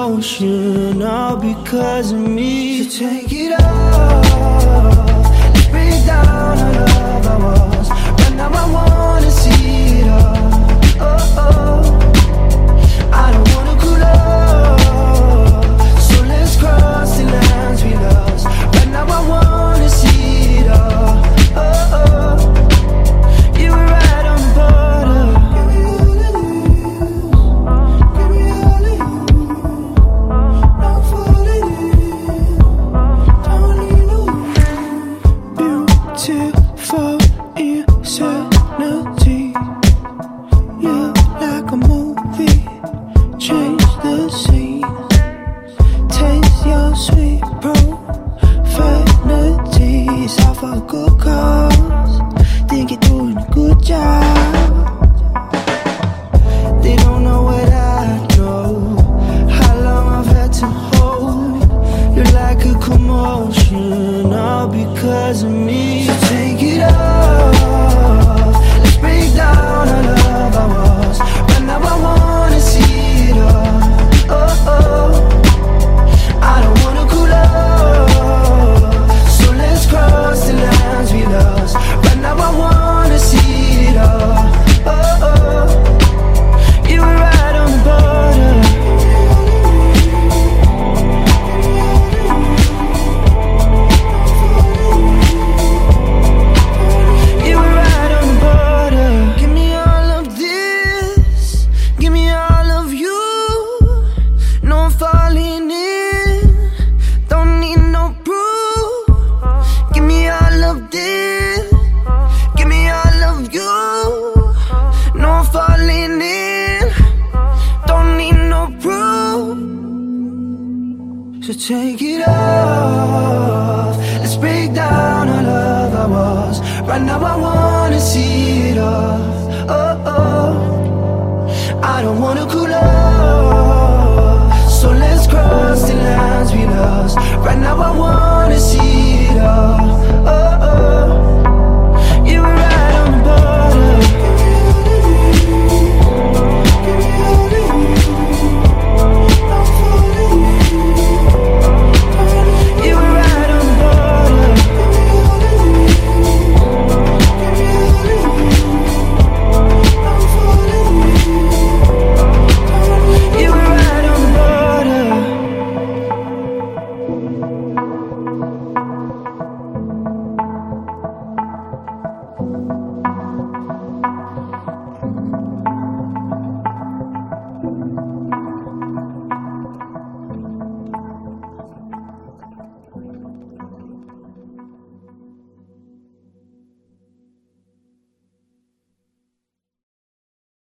commotion, all because of me. So take it off, let's break down all of our walls. Right now I wanna see it all. Oh, oh. I don't wanna cool off, so let's cross the lines we lost. Right now I wanna see it all. Oh, oh. You were right on the border. Give me all of you. Not falling in. Don't need no beautiful insanity. Look like a movie. Change the scene. Taste your sweet profanities off a good cause. Think you're doing a good job. They don't know what I know. How long I've had to hold. You're like a commotion, all because of me. So take it off, let's break down all of our walls. Right now I wanna see it all. Oh, oh. I don't wanna cool off, so let's cross the lines we lost. Right now I wanna see it all. Oh, oh. You were right on the border. You were right on the border. Give me all of this, give me all of you. No falling in, don't need no proof. Give me all of this, give me all of you. No falling in, don't need no proof. So take it off, let's break down all of our walls. Right now I wanna see it all. Oh, oh. I don't wanna